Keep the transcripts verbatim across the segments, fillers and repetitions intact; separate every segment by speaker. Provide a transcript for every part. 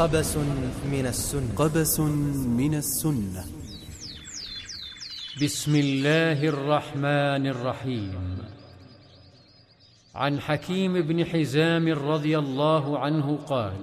Speaker 1: قبس من السنة
Speaker 2: قبس من السنة.
Speaker 3: بسم الله الرحمن الرحيم. عن حكيم بن حزام رضي الله عنه قال: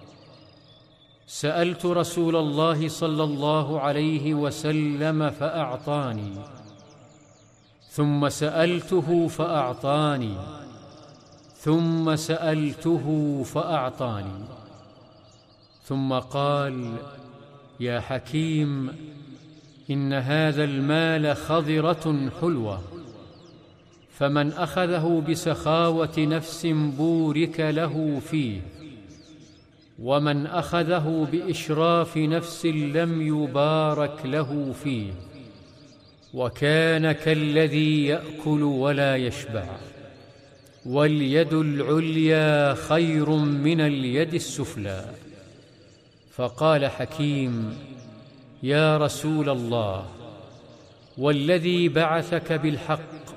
Speaker 3: سألت رسول الله صلى الله عليه وسلم فأعطاني، ثم سألته فأعطاني، ثم سألته فأعطاني، ثم قال: يا حكيم، إن هذا المال خضرة حلوة، فمن أخذه بسخاوة نفس بورك له فيه، ومن أخذه بإشراف نفس لم يبارك له فيه، وكان كالذي يأكل ولا يشبع. واليد العليا خير من اليد السفلى. فقال حكيم: يا رسول الله، والذي بعثك بالحق،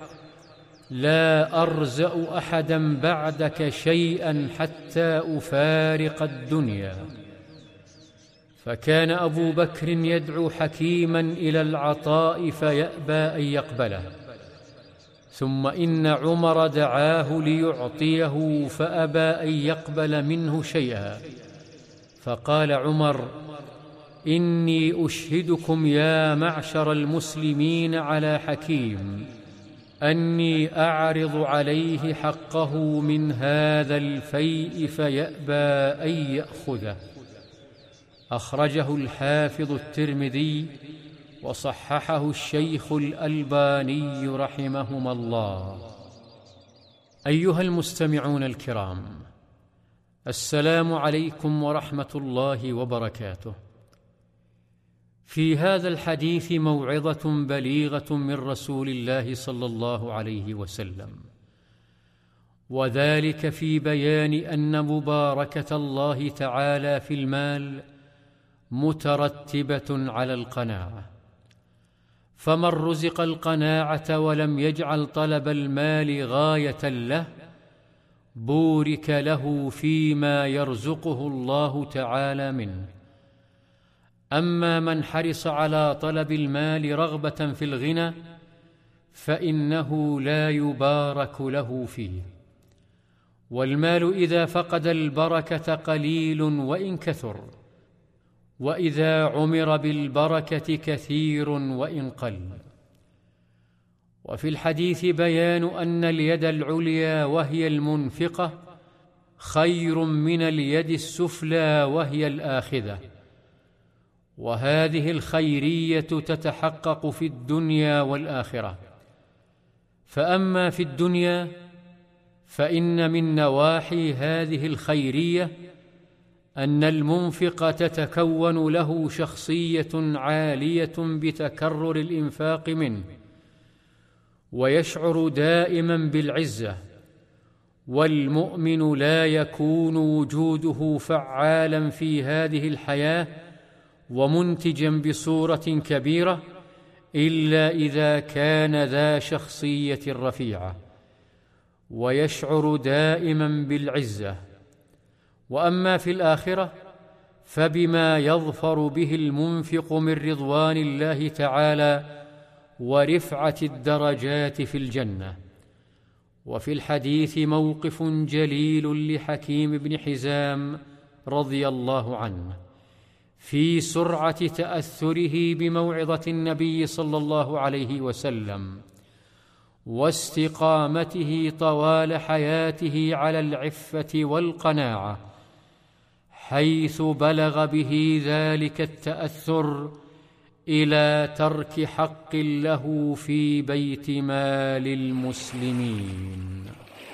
Speaker 3: لا أرزأ أحدا بعدك شيئا حتى أفارق الدنيا. فكان أبو بكر يدعو حكيما إلى العطاء فيأبى أن يقبله، ثم إن عمر دعاه ليعطيه فأبى أن يقبل منه شيئا. فقال عمر: إني أشهدكم يا معشر المسلمين على حكيم أني أعرض عليه حقه من هذا الفيء فيأبى أن يأخذه. أخرجه الحافظ الترمذي وصححه الشيخ الألباني رحمهما الله. أيها المستمعون الكرام، السلام عليكم ورحمة الله وبركاته. في هذا الحديث موعظة بليغة من رسول الله صلى الله عليه وسلم، وذلك في بيان أن مباركة الله تعالى في المال مترتبة على القناعة. فمن رزق القناعة ولم يجعل طلب المال غاية له بورك له فيما يرزقه الله تعالى منه. أما من حرص على طلب المال رغبة في الغنى فإنه لا يبارك له فيه. والمال إذا فقد البركة قليل وإن كثر، وإذا عمر بالبركة كثير وإن قل. وفي الحديث بيان أن اليد العليا وهي المنفقة خير من اليد السفلى وهي الآخذة، وهذه الخيرية تتحقق في الدنيا والآخرة. فأما في الدنيا فإن من نواحي هذه الخيرية أن المنفق تتكون له شخصية عالية بتكرر الإنفاق منه، ويشعر دائما بالعزة. والمؤمن لا يكون وجوده فعالا في هذه الحياة ومنتجا بصورة كبيرة إلا إذا كان ذا شخصية رفيعة، ويشعر دائما بالعزة. وأما في الآخرة فبما يظفر به المنفق من رضوان الله تعالى ورفعة الدرجات في الجنة. وفي الحديث موقف جليل لحكيم بن حزام رضي الله عنه في سرعة تأثره بموعظة النبي صلى الله عليه وسلم، واستقامته طوال حياته على العفة والقناعة، حيث بلغ به ذلك التأثر إلى ترك حق له في بيت مال المسلمين.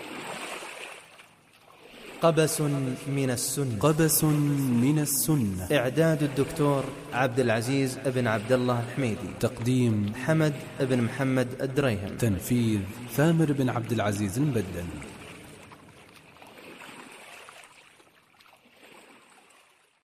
Speaker 1: قبس من السنة.
Speaker 2: قبس من السنة.
Speaker 1: إعداد الدكتور عبد العزيز بن عبد الله الحميدي.
Speaker 2: تقديم
Speaker 1: حمد بن محمد الدريهم.
Speaker 2: تنفيذ ثامر بن عبد العزيز المبدل.